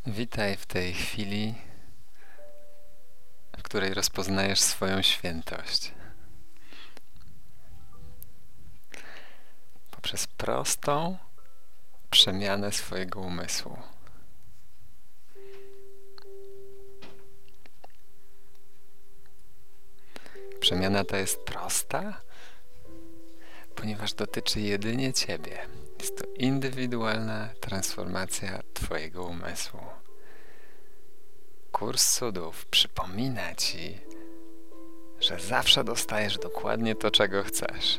Witaj w tej chwili, w której rozpoznajesz swoją świętość. Poprzez prostą przemianę swojego umysłu. Przemiana ta jest prosta, ponieważ dotyczy jedynie Ciebie. Jest to indywidualna transformacja Twojego umysłu. Kurs cudów przypomina Ci, że zawsze dostajesz dokładnie to, czego chcesz.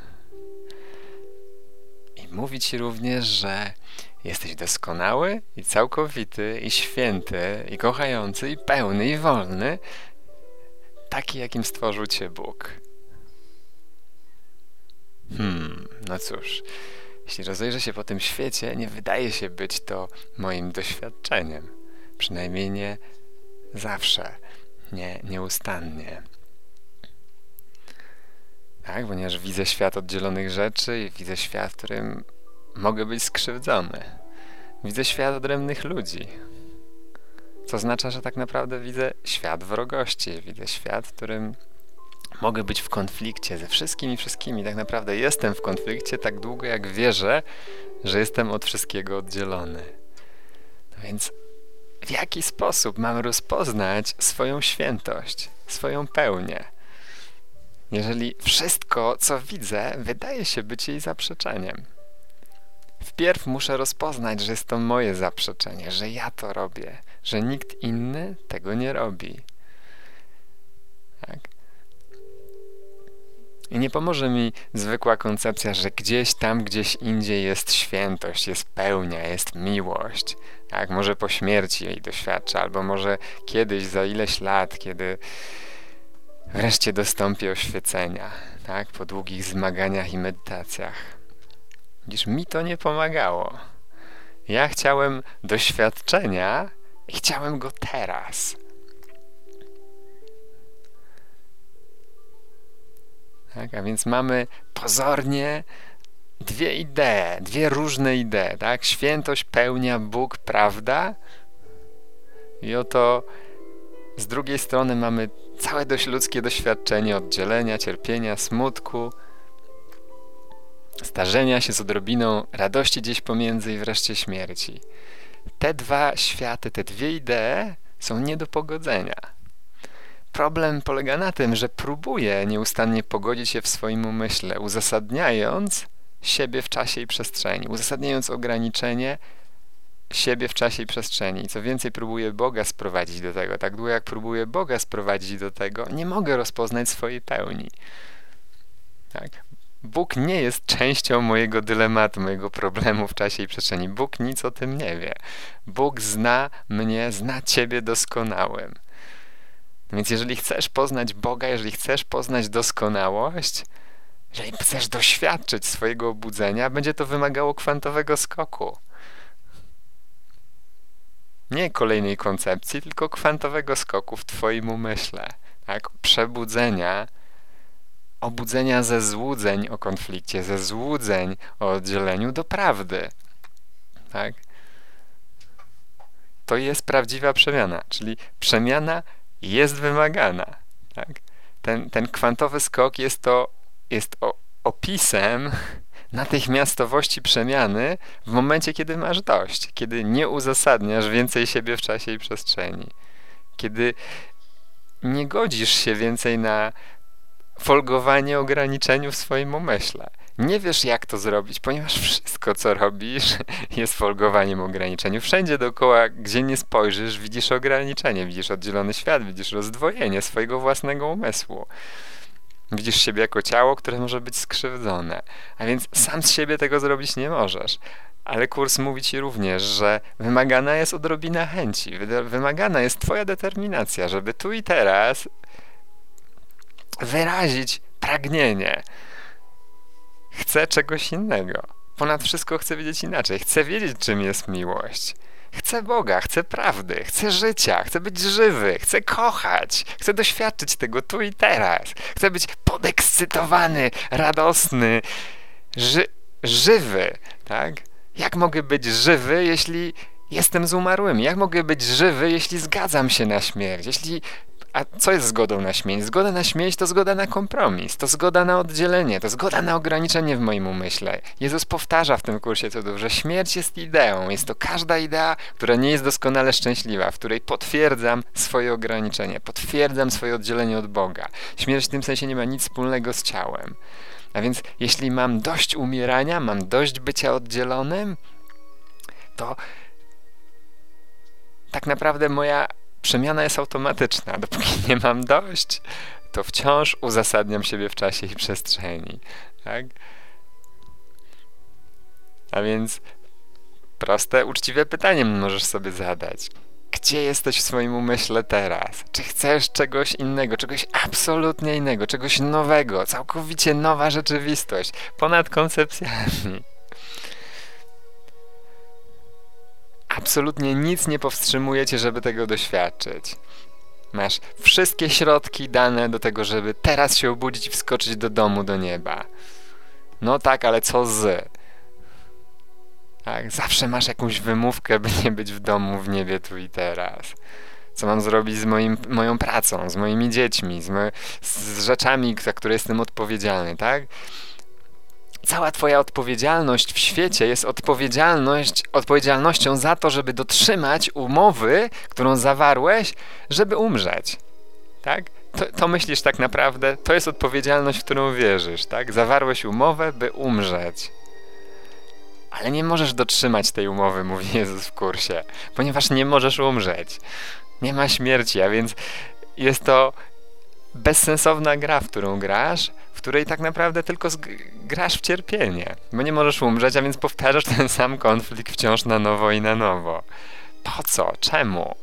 I mówi Ci również, że jesteś doskonały i całkowity i święty i kochający i pełny i wolny, taki jakim stworzył Cię Bóg. No cóż, jeśli rozejrzę się po tym świecie, nie wydaje się być to moim doświadczeniem. Przynajmniej nie zawsze, nieustannie. Tak, ponieważ widzę świat oddzielonych rzeczy i widzę świat, w którym mogę być skrzywdzony. Widzę świat odrębnych ludzi. Co oznacza, że tak naprawdę widzę świat wrogości. Widzę świat, w którym mogę być w konflikcie ze wszystkimi. Tak naprawdę jestem w konflikcie tak długo, jak wierzę, że jestem od wszystkiego oddzielony. No więc w jaki sposób mam rozpoznać swoją świętość, swoją pełnię? Jeżeli wszystko, co widzę, wydaje się być jej zaprzeczeniem. Wpierw muszę rozpoznać, że jest to moje zaprzeczenie, że ja to robię, że nikt inny tego nie robi. Tak? I nie pomoże mi zwykła koncepcja, że gdzieś tam, gdzieś indziej jest świętość, jest pełnia, jest miłość. Tak? Może po śmierci jej doświadczę, albo może kiedyś, za ileś lat, kiedy wreszcie dostąpi oświecenia, tak? Po długich zmaganiach i medytacjach. Widzisz, mi to nie pomagało. Ja chciałem doświadczenia i chciałem go teraz. Tak? A więc mamy pozornie dwie różne idee. Tak? Świętość, pełnia, Bóg, prawda? I oto z drugiej strony mamy całe ludzkie doświadczenie oddzielenia, cierpienia, smutku, starzenia się z odrobiną radości gdzieś pomiędzy i wreszcie śmierci. Te dwa światy, te dwie idee są nie do pogodzenia. Problem polega na tym, że próbuję nieustannie pogodzić się w swoim umyśle, uzasadniając siebie w czasie i przestrzeni, uzasadniając ograniczenie siebie w czasie i przestrzeni. I co więcej, próbuję Boga sprowadzić do tego. Tak długo jak próbuję Boga sprowadzić do tego, nie mogę rozpoznać swojej pełni. Tak? Bóg nie jest częścią mojego dylematu, mojego problemu w czasie i przestrzeni. Bóg nic o tym nie wie. Bóg zna mnie, zna Ciebie doskonałym. Więc jeżeli chcesz poznać Boga, jeżeli chcesz poznać doskonałość, jeżeli chcesz doświadczyć swojego obudzenia, będzie to wymagało kwantowego skoku. Nie kolejnej koncepcji, tylko kwantowego skoku w Twoim umyśle. Tak? Przebudzenia, obudzenia ze złudzeń o konflikcie, ze złudzeń o oddzieleniu do prawdy. Tak? To jest prawdziwa przemiana, czyli przemiana jest wymagana. Tak? Ten kwantowy skok jest opisem natychmiastowości przemiany w momencie, kiedy masz dość, kiedy nie uzasadniasz więcej siebie w czasie i przestrzeni, kiedy nie godzisz się więcej na folgowanie ograniczeniu w swoim umyśle. Nie wiesz, jak to zrobić, ponieważ wszystko, co robisz, jest folgowaniem ograniczeniu. Wszędzie dookoła, gdzie nie spojrzysz, widzisz ograniczenie, widzisz oddzielony świat, widzisz rozdwojenie swojego własnego umysłu. Widzisz siebie jako ciało, które może być skrzywdzone. A więc sam z siebie tego zrobić nie możesz. Ale kurs mówi Ci również, że wymagana jest odrobina chęci. Wymagana jest Twoja determinacja, żeby tu i teraz wyrazić pragnienie. Chcę czegoś innego. Ponad wszystko chcę wiedzieć inaczej. Chcę wiedzieć, czym jest miłość. Chcę Boga, chcę prawdy, chcę życia, chcę być żywy, chcę kochać, chcę doświadczyć tego tu i teraz. Chcę być podekscytowany, radosny, żywy, tak? Jak mogę być żywy, jeśli Jestem z umarłymi. Jak mogę być żywy, jeśli zgadzam się na śmierć? A co jest zgodą na śmierć? Zgoda na śmierć to zgoda na kompromis, to zgoda na oddzielenie, to zgoda na ograniczenie w moim umyśle. Jezus powtarza w tym kursie cudów, że śmierć jest ideą. Jest to każda idea, która nie jest doskonale szczęśliwa, w której potwierdzam swoje ograniczenie, potwierdzam swoje oddzielenie od Boga. Śmierć w tym sensie nie ma nic wspólnego z ciałem. A więc jeśli mam dość umierania, mam dość bycia oddzielonym, to tak naprawdę moja przemiana jest automatyczna. Dopóki nie mam dość, to wciąż uzasadniam siebie w czasie i przestrzeni. Tak? A więc proste, uczciwe pytanie możesz sobie zadać. Gdzie jesteś w swoim umyśle teraz? Czy chcesz czegoś innego, czegoś absolutnie innego, czegoś nowego, całkowicie nowa rzeczywistość, ponad koncepcjami? Absolutnie nic nie powstrzymuje cię, żeby tego doświadczyć. Masz wszystkie środki dane do tego, żeby teraz się obudzić i wskoczyć do domu, do nieba. No tak, ale co z? Tak, zawsze masz jakąś wymówkę, by nie być w domu, w niebie, tu i teraz. Co mam zrobić z moją pracą, z moimi dziećmi, z rzeczami, za które jestem odpowiedzialny, tak? Cała twoja odpowiedzialność w świecie jest odpowiedzialnością za to, żeby dotrzymać umowy, którą zawarłeś, żeby umrzeć. Tak? To myślisz tak naprawdę, to jest odpowiedzialność, w którą wierzysz. Tak? Zawarłeś umowę, by umrzeć. Ale nie możesz dotrzymać tej umowy, mówi Jezus w kursie, ponieważ nie możesz umrzeć. Nie ma śmierci, a więc jest to bezsensowna gra, w którą grasz, w której tak naprawdę tylko grasz w cierpienie, bo nie możesz umrzeć, a więc powtarzasz ten sam konflikt wciąż na nowo i na nowo. Po co? Czemu?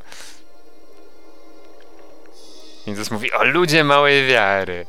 Jezus mówi: o ludzie małej wiary.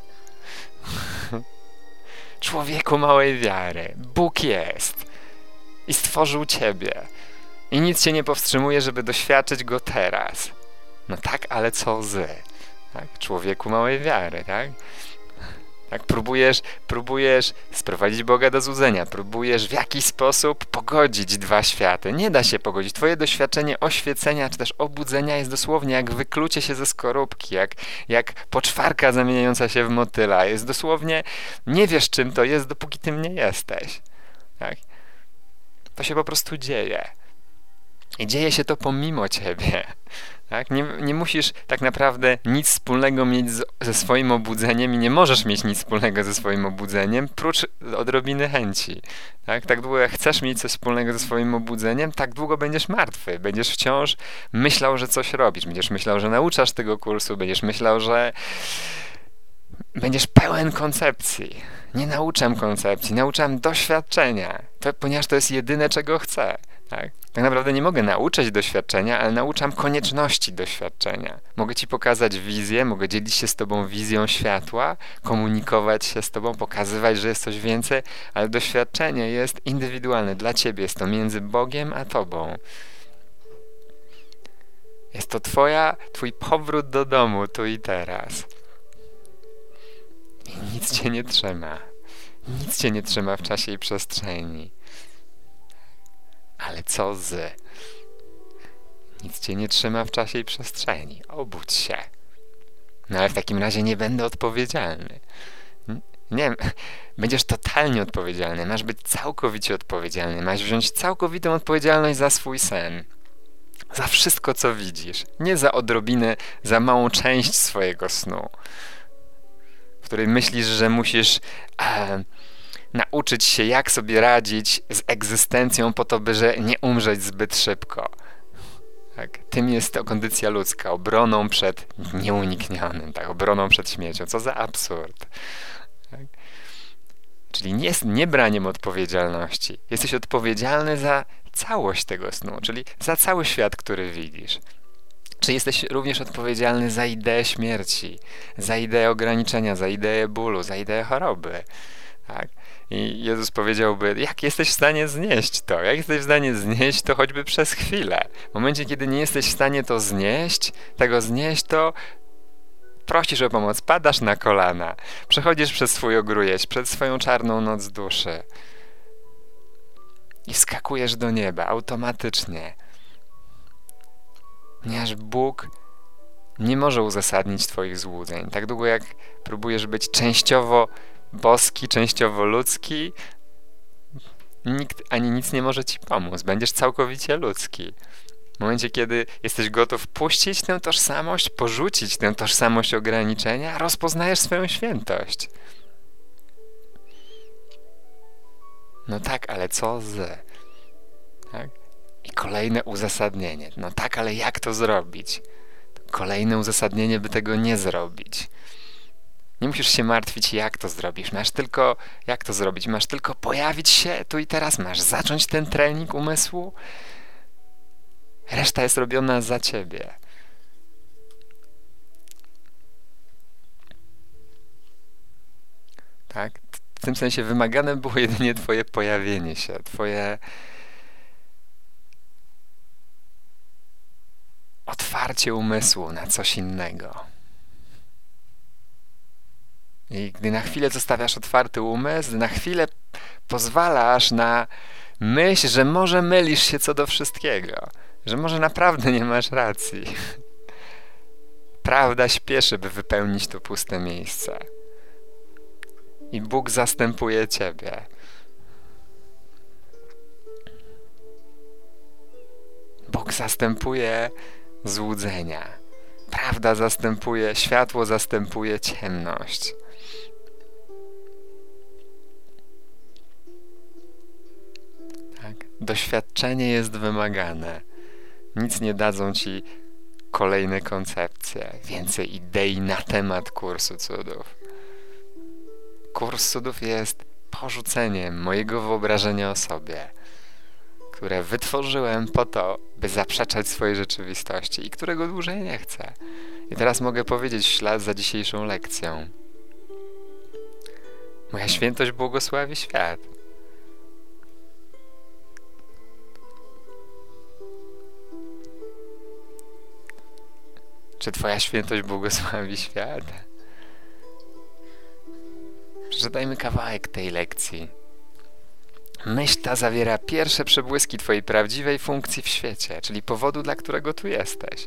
Człowieku małej wiary. Bóg jest i stworzył ciebie i nic cię nie powstrzymuje, żeby doświadczyć Go teraz. No tak, ale co z? Tak? Człowieku małej wiary, tak? Tak, próbujesz sprowadzić Boga do złudzenia, próbujesz w jakiś sposób pogodzić dwa światy. Nie da się pogodzić. Twoje doświadczenie oświecenia czy też obudzenia jest dosłownie jak wyklucie się ze skorupki, jak poczwarka zamieniająca się w motyla. Jest dosłownie, nie wiesz czym to jest, dopóki tym nie jesteś. Tak? To się po prostu dzieje. I dzieje się to pomimo ciebie. Tak? Nie musisz tak naprawdę nic wspólnego mieć ze swoim obudzeniem i nie możesz mieć nic wspólnego ze swoim obudzeniem, prócz odrobiny chęci. Tak długo jak chcesz mieć coś wspólnego ze swoim obudzeniem, tak długo będziesz martwy. Będziesz wciąż myślał, że coś robisz. Będziesz myślał, że nauczasz tego kursu. Będziesz myślał, że będziesz pełen koncepcji. Nie nauczam koncepcji, nauczam doświadczenia. Ponieważ to jest jedyne, czego chcę. Tak naprawdę nie mogę nauczyć doświadczenia, ale nauczam konieczności doświadczenia. Mogę ci pokazać wizję, mogę dzielić się z tobą wizją światła, komunikować się z tobą, pokazywać, że jest coś więcej, ale doświadczenie jest indywidualne dla ciebie. Jest to między Bogiem a tobą. Jest to twój powrót do domu tu i teraz. I nic cię nie trzyma. Nic cię nie trzyma w czasie i przestrzeni. Ale co z? Nic cię nie trzyma w czasie i przestrzeni. Obudź się. No ale w takim razie nie będę odpowiedzialny. Nie, będziesz totalnie odpowiedzialny. Masz być całkowicie odpowiedzialny. Masz wziąć całkowitą odpowiedzialność za swój sen. Za wszystko, co widzisz. Nie za odrobinę, za małą część swojego snu, w której myślisz, że musisz nauczyć się, jak sobie radzić z egzystencją po to, by nie umrzeć zbyt szybko. Tak? Tym jest to kondycja ludzka, obroną przed nieuniknionym, tak? Obroną przed śmiercią. Co za absurd. Tak? Czyli nie braniem odpowiedzialności. Jesteś odpowiedzialny za całość tego snu, czyli za cały świat, który widzisz. Czy jesteś również odpowiedzialny za ideę śmierci, za ideę ograniczenia, za ideę bólu, za ideę choroby. Tak? I Jezus powiedziałby: jak jesteś w stanie znieść to? Jak jesteś w stanie znieść to choćby przez chwilę? W momencie, kiedy nie jesteś w stanie tego znieść, to prosisz o pomoc, padasz na kolana, przechodzisz przez swój ogrójeć, przez swoją czarną noc duszy i wskakujesz do nieba automatycznie. ponieważ Bóg nie może uzasadnić twoich złudzeń. Tak długo jak próbujesz być częściowo boski, częściowo ludzki, nikt ani nic nie może ci pomóc. Będziesz całkowicie ludzki. W momencie, kiedy jesteś gotów puścić tę tożsamość, porzucić tę tożsamość ograniczenia, rozpoznajesz swoją świętość. No tak, ale co z? Tak? I kolejne uzasadnienie. No tak, ale jak to zrobić? Kolejne uzasadnienie, by tego nie zrobić. Nie musisz się martwić, jak to zrobisz. Jak to zrobić? Masz tylko pojawić się tu i teraz. Masz zacząć ten trening umysłu. Reszta jest robiona za ciebie. Tak? W tym sensie wymagane było jedynie twoje pojawienie się, twoje otwarcie umysłu na coś innego. I gdy na chwilę zostawiasz otwarty umysł, na chwilę pozwalasz na myśl, że może mylisz się co do wszystkiego, że może naprawdę nie masz racji. Prawda śpieszy, by wypełnić to puste miejsce. I Bóg zastępuje ciebie. Bóg zastępuje złudzenia. Prawda zastępuje, światło zastępuje ciemność. Tak? Doświadczenie jest wymagane. Nic nie dadzą ci kolejne koncepcje, więcej idei na temat kursu cudów. Kurs cudów jest porzuceniem mojego wyobrażenia o sobie, które wytworzyłem po to, by zaprzeczać swojej rzeczywistości i którego dłużej nie chcę. I teraz mogę powiedzieć w ślad za dzisiejszą lekcją. Moja świętość błogosławi świat. Czy twoja świętość błogosławi świat? Przeczytajmy kawałek tej lekcji. Myśl ta zawiera pierwsze przebłyski twojej prawdziwej funkcji w świecie, czyli powodu, dla którego tu jesteś.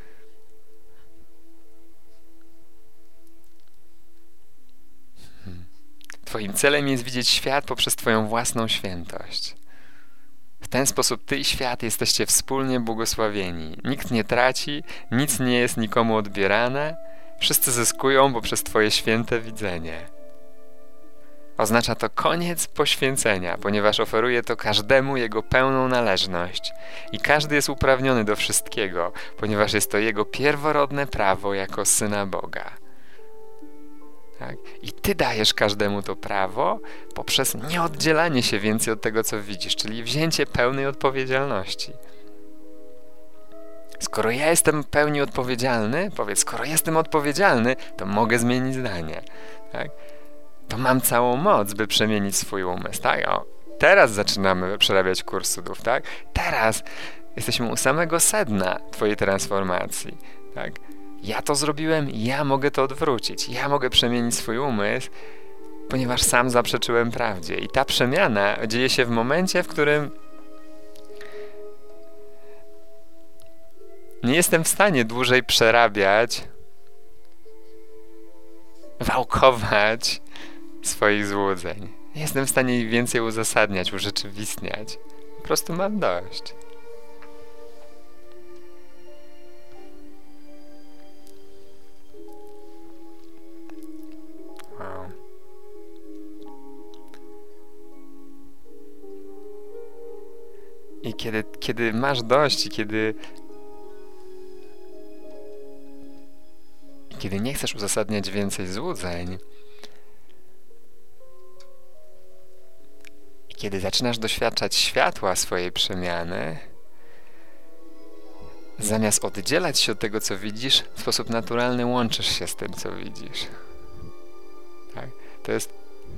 Twoim celem jest widzieć świat poprzez twoją własną świętość. W ten sposób ty i świat jesteście wspólnie błogosławieni. Nikt nie traci, nic nie jest nikomu odbierane, wszyscy zyskują poprzez twoje święte widzenie. Oznacza to koniec poświęcenia, ponieważ oferuje to każdemu jego pełną należność i każdy jest uprawniony do wszystkiego, ponieważ jest to jego pierworodne prawo jako syna Boga. Tak? I ty dajesz każdemu to prawo poprzez nieoddzielanie się więcej od tego, co widzisz, czyli wzięcie pełnej odpowiedzialności. Skoro ja jestem pełni odpowiedzialny, powiedz, skoro jestem odpowiedzialny, to mogę zmienić zdanie. Tak? To mam całą moc, by przemienić swój umysł. Tak? O, teraz zaczynamy przerabiać kurs cudów. Tak? Teraz jesteśmy u samego sedna twojej transformacji. Tak? Ja to zrobiłem, ja mogę to odwrócić. Ja mogę przemienić swój umysł, ponieważ sam zaprzeczyłem prawdzie. I ta przemiana dzieje się w momencie, w którym nie jestem w stanie dłużej przerabiać, wałkować swoich złudzeń. Nie jestem w stanie ich więcej uzasadniać, urzeczywistniać. Po prostu mam dość. Wow. I kiedy masz dość i kiedy nie chcesz uzasadniać więcej złudzeń, i kiedy zaczynasz doświadczać światła swojej przemiany, zamiast oddzielać się od tego, co widzisz, w sposób naturalny łączysz się z tym, co widzisz. Tak? To jest...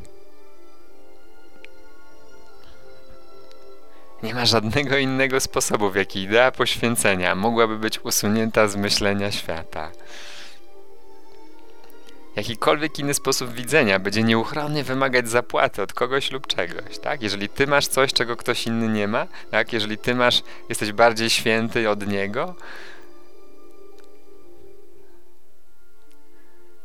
Nie ma żadnego innego sposobu, w jaki idea poświęcenia mogłaby być usunięta z myślenia świata. Jakikolwiek inny sposób widzenia będzie nieuchronnie wymagać zapłaty od kogoś lub czegoś, tak? Jeżeli ty masz coś, czego ktoś inny nie ma, tak? Jeżeli ty jesteś bardziej święty od niego,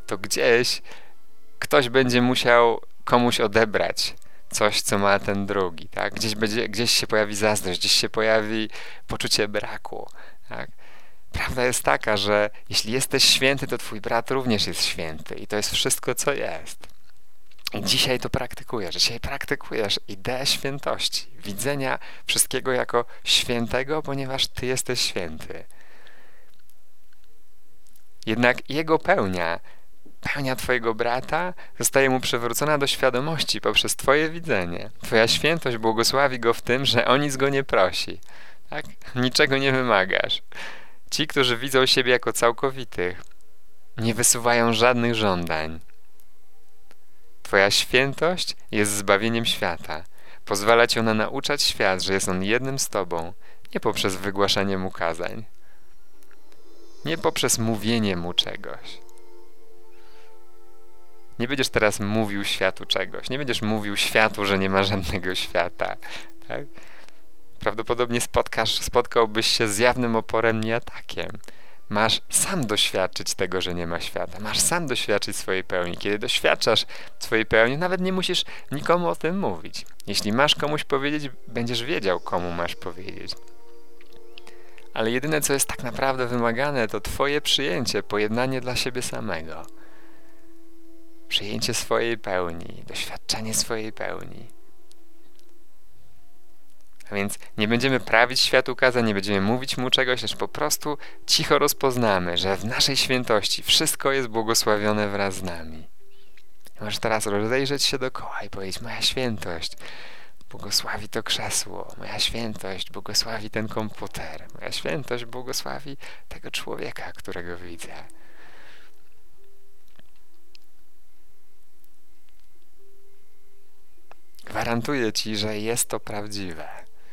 to gdzieś ktoś będzie musiał komuś odebrać coś, co ma ten drugi, tak? Gdzieś się pojawi zazdrość, gdzieś się pojawi poczucie braku, tak? Prawda jest taka, że jeśli jesteś święty, to twój brat również jest święty i to jest wszystko, co jest. I dzisiaj to praktykujesz. Dzisiaj praktykujesz ideę świętości, widzenia wszystkiego jako świętego, ponieważ ty jesteś święty. Jednak jego pełnia twojego brata zostaje mu przywrócona do świadomości poprzez twoje widzenie. Twoja świętość błogosławi go w tym, że o nic go nie prosi. Tak? Niczego nie wymagasz. Ci, którzy widzą siebie jako całkowitych, nie wysuwają żadnych żądań. Twoja świętość jest zbawieniem świata. Pozwala ci ona nauczać świat, że jest on jednym z tobą, nie poprzez wygłaszanie mu kazań, nie poprzez mówienie mu czegoś. Nie będziesz teraz mówił światu czegoś, nie będziesz mówił światu, że nie ma żadnego świata. Tak? Prawdopodobnie spotkałbyś się z jawnym oporem, nie atakiem. Masz sam doświadczyć tego, że nie ma świata. Masz sam doświadczyć swojej pełni. Kiedy doświadczasz swojej pełni, nawet nie musisz nikomu o tym mówić. Jeśli masz komuś powiedzieć, będziesz wiedział, komu masz powiedzieć. Ale jedyne, co jest tak naprawdę wymagane, to twoje przyjęcie, pojednanie dla siebie samego. Przyjęcie swojej pełni, doświadczenie swojej pełni. A więc nie będziemy prawić światu kazań, nie będziemy mówić mu czegoś, lecz po prostu cicho rozpoznamy, że w naszej świętości wszystko jest błogosławione wraz z nami. Możesz teraz rozejrzeć się dookoła i powiedzieć: moja świętość błogosławi to krzesło, moja świętość błogosławi ten komputer, moja świętość błogosławi tego człowieka, którego widzę. Gwarantuję ci, że jest to prawdziwe.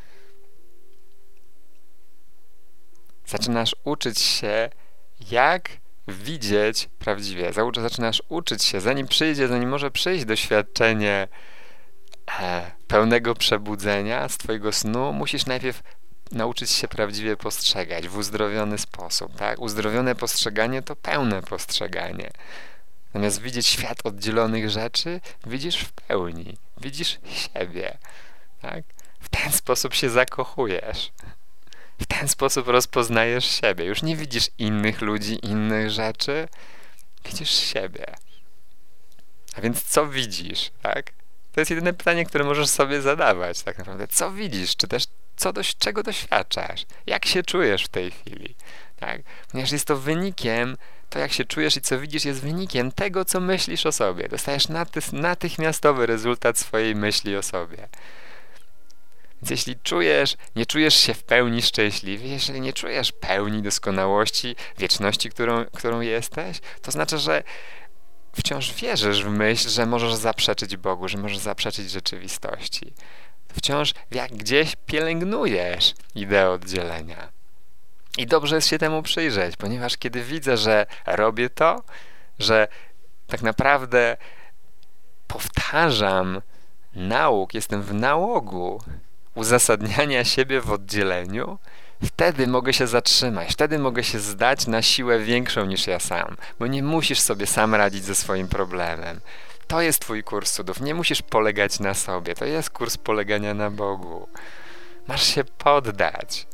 Zaczynasz uczyć się, jak widzieć prawdziwie. Zaczynasz uczyć się, zanim może przyjść doświadczenie pełnego przebudzenia z twojego snu, musisz najpierw nauczyć się prawdziwie postrzegać w uzdrowiony sposób. Tak? Uzdrowione postrzeganie to pełne postrzeganie. Zamiast widzieć świat oddzielonych rzeczy, widzisz w pełni. Widzisz siebie. Tak? W ten sposób się zakochujesz. W ten sposób rozpoznajesz siebie. Już nie widzisz innych ludzi, innych rzeczy. Widzisz siebie. A więc co widzisz, tak? To jest jedyne pytanie, które możesz sobie zadawać tak naprawdę. Co widzisz? Czy też czego doświadczasz? Jak się czujesz w tej chwili? Tak? Ponieważ jest to wynikiem, to jak się czujesz i co widzisz jest wynikiem tego, co myślisz o sobie. Dostajesz natychmiastowy rezultat swojej myśli o sobie. Więc jeśli nie czujesz się w pełni szczęśliwy, jeżeli nie czujesz pełni doskonałości, wieczności, którą jesteś, to znaczy, że wciąż wierzysz w myśl, że możesz zaprzeczyć Bogu, że możesz zaprzeczyć rzeczywistości. Wciąż gdzieś pielęgnujesz ideę oddzielenia. I dobrze jest się temu przyjrzeć, ponieważ kiedy widzę, że robię to, że tak naprawdę powtarzam jestem w nałogu uzasadniania siebie w oddzieleniu, wtedy mogę się zatrzymać, wtedy mogę się zdać na siłę większą niż ja sam, bo nie musisz sobie sam radzić ze swoim problemem. To jest twój kurs cudów, nie musisz polegać na sobie, to jest kurs polegania na Bogu. Masz się poddać.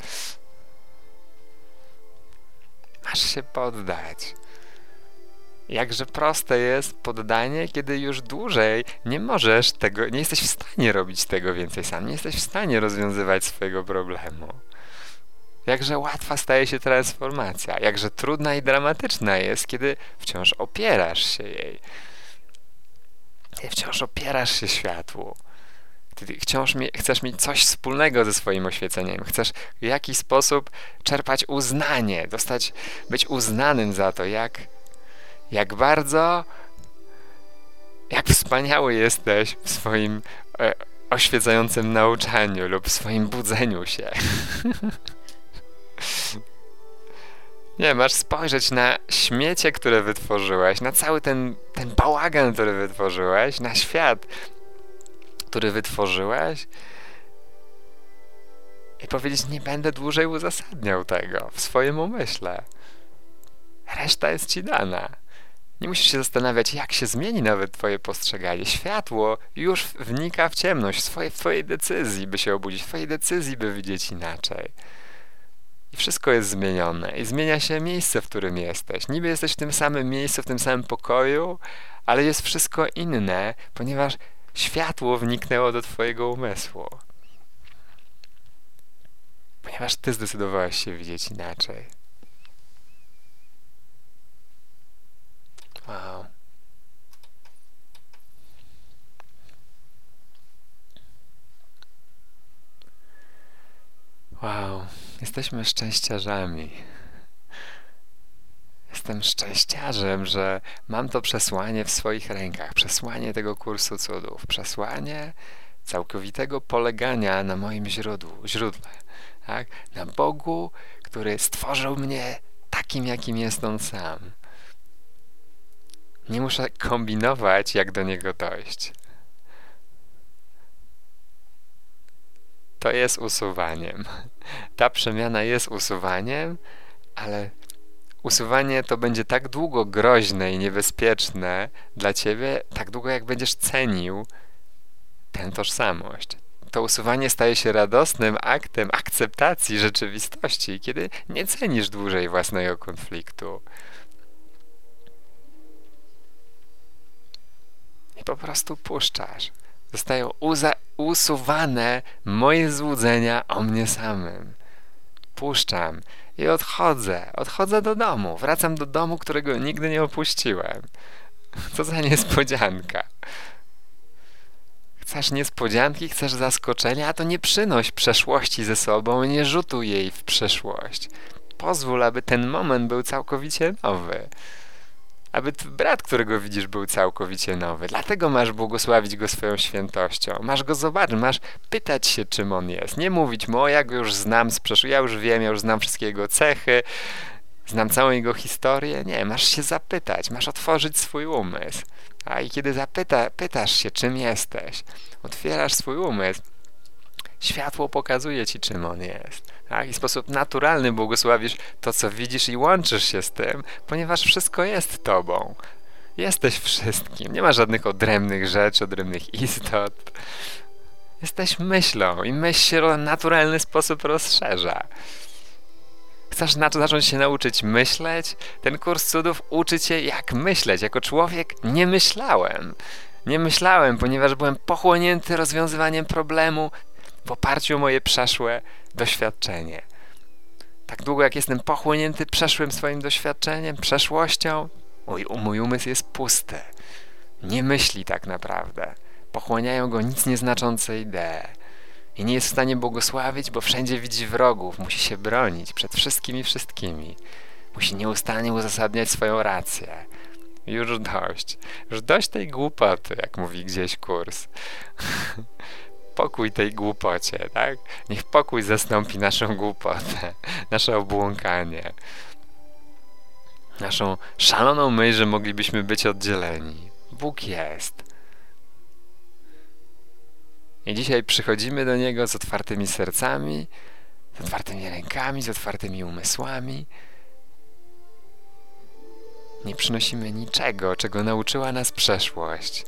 Masz się poddać. Jakże proste jest poddanie, kiedy już dłużej nie jesteś w stanie robić tego więcej sam, nie jesteś w stanie rozwiązywać swojego problemu. Jakże łatwa staje się transformacja, jakże trudna i dramatyczna jest, kiedy wciąż opierasz się jej. Kiedy wciąż opierasz się światłu. Kiedy chcesz mieć coś wspólnego ze swoim oświeceniem, chcesz w jakiś sposób czerpać uznanie, być uznanym za to, jak wspaniały jesteś w swoim oświecającym nauczaniu lub w swoim budzeniu się. Nie, masz spojrzeć na śmiecie, które wytworzyłeś, na cały ten bałagan, który wytworzyłeś, na świat, który wytworzyłeś i powiedzieć: nie będę dłużej uzasadniał tego w swoim umyśle. Reszta jest ci dana. Nie musisz się zastanawiać, jak się zmieni nawet twoje postrzeganie. Światło już wnika w ciemność, w twojej decyzji, by się obudzić, w twojej decyzji, by widzieć inaczej. I wszystko jest zmienione i zmienia się miejsce, w którym jesteś. Niby jesteś w tym samym miejscu, w tym samym pokoju, ale jest wszystko inne, ponieważ światło wniknęło do twojego umysłu. Ponieważ ty zdecydowałeś się widzieć inaczej. Wow. Wow. Jesteśmy szczęściarzami. Jestem szczęściarzem, że mam to przesłanie w swoich rękach. Przesłanie tego kursu cudów. Przesłanie całkowitego polegania na moim źródle. Tak? Na Bogu, który stworzył mnie takim, jakim jest On sam. Nie muszę kombinować, jak do Niego dojść. To jest usuwaniem. Ta przemiana jest usuwaniem, ale usuwanie to będzie tak długo groźne i niebezpieczne dla ciebie, tak długo jak będziesz cenił tę tożsamość. To usuwanie staje się radosnym aktem akceptacji rzeczywistości, kiedy nie cenisz dłużej własnego konfliktu. I po prostu puszczasz. Zostają usuwane moje złudzenia o mnie samym. Puszczam i odchodzę. Odchodzę do domu. Wracam do domu, którego nigdy nie opuściłem. Co za niespodzianka. Chcesz niespodzianki, chcesz zaskoczenia, a to nie przynoś przeszłości ze sobą, nie rzutuj jej w przeszłość. Pozwól, aby ten moment był całkowicie nowy. Aby brat, którego widzisz, był całkowicie nowy. Dlatego masz błogosławić go swoją świętością. Masz go zobaczyć, masz pytać się, czym on jest. Nie mówić mu, ja go już znam z przeszłości, ja już wiem, ja już znam wszystkie jego cechy, znam całą jego historię. Nie, masz się zapytać, masz otworzyć swój umysł. I kiedy pytasz się, czym jesteś, otwierasz swój umysł, światło pokazuje ci, czym on jest. Tak? I w sposób naturalny błogosławisz to, co widzisz i łączysz się z tym, ponieważ wszystko jest tobą. Jesteś wszystkim. Nie ma żadnych odrębnych rzeczy, odrębnych istot. Jesteś myślą i myśl się w naturalny sposób rozszerza. Chcesz zacząć się nauczyć myśleć? Ten kurs cudów uczy cię, jak myśleć. Jako człowiek nie myślałem. Nie myślałem, ponieważ byłem pochłonięty rozwiązywaniem problemu w oparciu o moje przeszłe doświadczenie. Tak długo jak jestem pochłonięty przeszłym swoim doświadczeniem, przeszłością, mój umysł jest pusty. Nie myśli tak naprawdę. Pochłaniają go nic nieznaczące idee. I nie jest w stanie błogosławić, bo wszędzie widzi wrogów. Musi się bronić przed wszystkimi wszystkimi. Musi nieustannie uzasadniać swoją rację. Już dość. Już dość tej głupoty, jak mówi gdzieś kurs. Pokój tej głupocie, tak? Niech pokój zastąpi naszą głupotę, nasze obłąkanie, naszą szaloną myśl, że moglibyśmy być oddzieleni. Bóg jest. I dzisiaj przychodzimy do Niego z otwartymi sercami, z otwartymi rękami, z otwartymi umysłami. Nie przynosimy niczego, czego nauczyła nas przeszłość.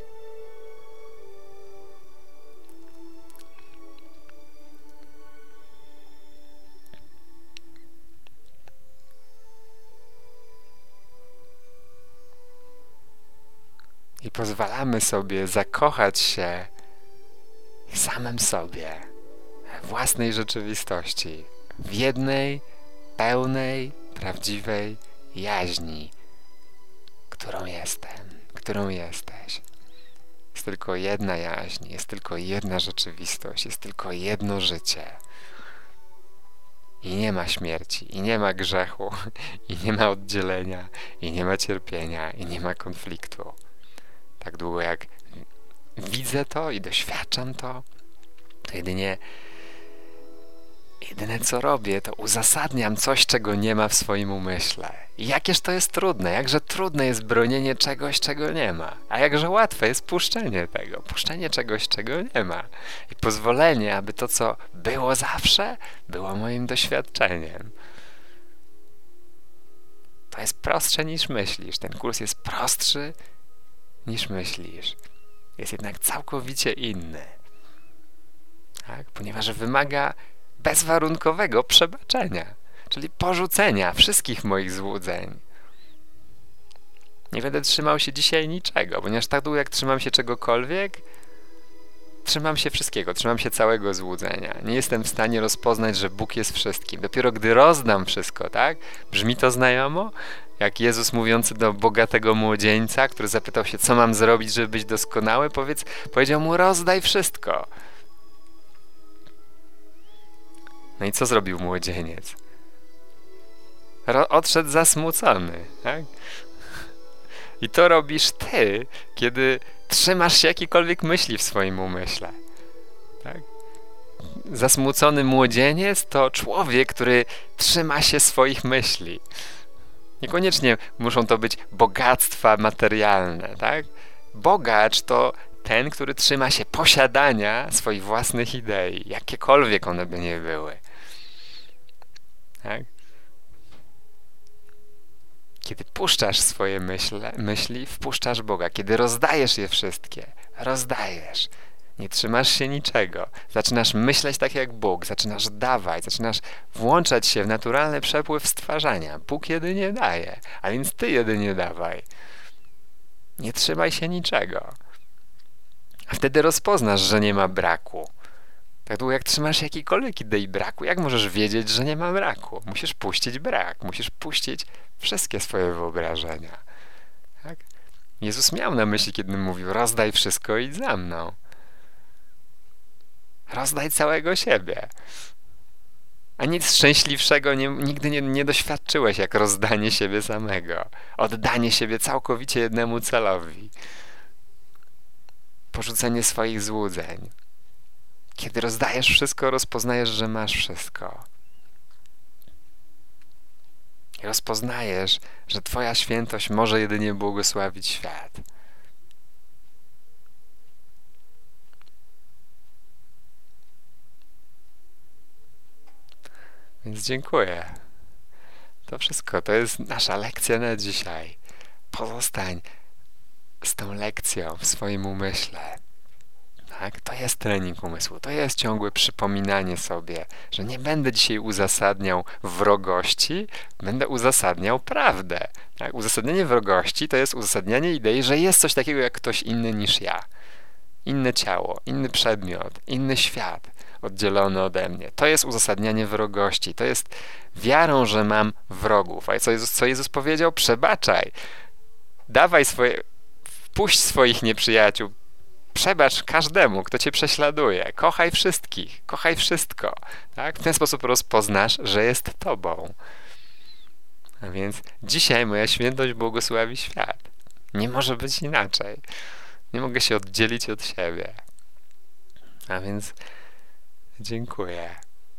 I pozwalamy sobie zakochać się w samym sobie, w własnej rzeczywistości, w jednej, pełnej, prawdziwej jaźni, którą jestem, którą jesteś. Jest tylko jedna jaźń, jest tylko jedna rzeczywistość, jest tylko jedno życie. I nie ma śmierci, i nie ma grzechu, i nie ma oddzielenia, i nie ma cierpienia, i nie ma konfliktu. Tak długo jak widzę to i doświadczam to, to jedyne co robię, to uzasadniam coś, czego nie ma w swoim umyśle. I jakież to jest trudne, jakże trudne jest bronienie czegoś, czego nie ma, a jakże łatwe jest puszczenie tego, puszczenie czegoś, czego nie ma i pozwolenie, aby to, co było zawsze, było moim doświadczeniem. jest prostsze niż myślisz. Ten kurs jest prostszy niż myślisz. Jest jednak całkowicie inny. Tak? Ponieważ wymaga bezwarunkowego przebaczenia, czyli porzucenia wszystkich moich złudzeń. Nie będę trzymał się dzisiaj niczego, ponieważ tak długo jak trzymam się czegokolwiek, trzymam się wszystkiego, trzymam się całego złudzenia. Nie jestem w stanie rozpoznać, że Bóg jest wszystkim. Dopiero gdy rozdam wszystko, tak? Brzmi to znajomo? Jak Jezus mówiący do bogatego młodzieńca, który zapytał się, co mam zrobić, żeby być doskonały, powiedział mu, rozdaj wszystko. No i co zrobił młodzieniec? Odszedł zasmucony, tak? I to robisz ty, kiedy trzymasz się jakiejkolwiek myśli w swoim umyśle. Tak? Zasmucony młodzieniec to człowiek, który trzyma się swoich myśli. Niekoniecznie muszą to być bogactwa materialne, tak? Bogacz to ten, który trzyma się posiadania swoich własnych idei, jakiekolwiek one by nie były. Tak? Kiedy puszczasz swoje myśli, wpuszczasz Boga. Kiedy rozdajesz je wszystkie, rozdajesz. Nie trzymasz się niczego. Zaczynasz myśleć tak jak Bóg. Zaczynasz dawać. Zaczynasz włączać się w naturalny przepływ stwarzania. Bóg jedynie daje, a więc ty jedynie dawaj. Nie trzymaj się niczego. A wtedy rozpoznasz, że nie ma braku. Tak długo jak trzymasz jakiejkolwiek idei braku, jak możesz wiedzieć, że nie ma braku? Musisz puścić brak. Musisz puścić wszystkie swoje wyobrażenia. Tak? Jezus miał na myśli, kiedy mówił, rozdaj wszystko i idź za mną. Rozdaj całego siebie. A nic szczęśliwszego nigdy nie doświadczyłeś, jak rozdanie siebie samego. Oddanie siebie całkowicie jednemu celowi. Porzucenie swoich złudzeń. Kiedy rozdajesz wszystko, rozpoznajesz, że masz wszystko. I rozpoznajesz, że twoja świętość może jedynie błogosławić świat. Więc dziękuję. To wszystko. To jest nasza lekcja na dzisiaj. Pozostań z tą lekcją w swoim umyśle. Tak? To jest trening umysłu. To jest ciągłe przypominanie sobie, że nie będę dzisiaj uzasadniał wrogości, będę uzasadniał prawdę. Tak? Uzasadnianie wrogości to jest uzasadnianie idei, że jest coś takiego jak ktoś inny niż ja. Inne ciało, inny przedmiot, inny świat oddzielony ode mnie. To jest uzasadnianie wrogości. To jest wiarą, że mam wrogów. A co Jezus powiedział? Przebaczaj. Dawaj wpuść swoich nieprzyjaciół. Przebacz każdemu, kto cię prześladuje. Kochaj wszystkich. Kochaj wszystko. Tak? W ten sposób rozpoznasz, że jest tobą. A więc dzisiaj moja świętość błogosławi świat. Nie może być inaczej. Nie mogę się oddzielić od siebie. A więc dziękuję.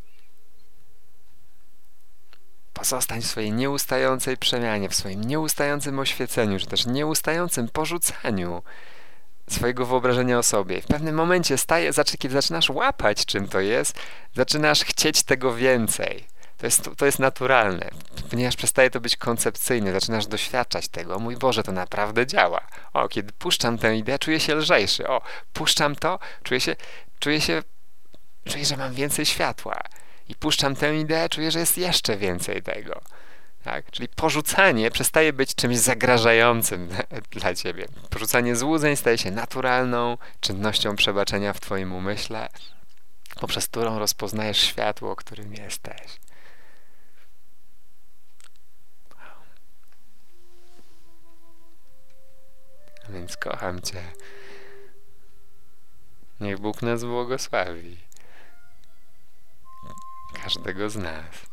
Pozostań w swojej nieustającej przemianie, w swoim nieustającym oświeceniu, czy też nieustającym porzucaniu swojego wyobrażenia o sobie. W pewnym momencie kiedy zaczynasz łapać, czym to jest, zaczynasz chcieć tego więcej. To jest naturalne, ponieważ przestaje to być koncepcyjne, zaczynasz doświadczać tego. O mój Boże, to naprawdę działa. O, kiedy puszczam tę ideę, czuję się lżejszy. O, puszczam to, czuję, że mam więcej światła. I puszczam tę ideę, czuję, że jest jeszcze więcej tego. Tak? Czyli porzucanie przestaje być czymś zagrażającym dla ciebie. Porzucanie złudzeń staje się naturalną czynnością przebaczenia w twoim umyśle, poprzez którą rozpoznajesz światło, którym jesteś. A więc kocham cię. Niech Bóg nas błogosławi. Każdego z nas.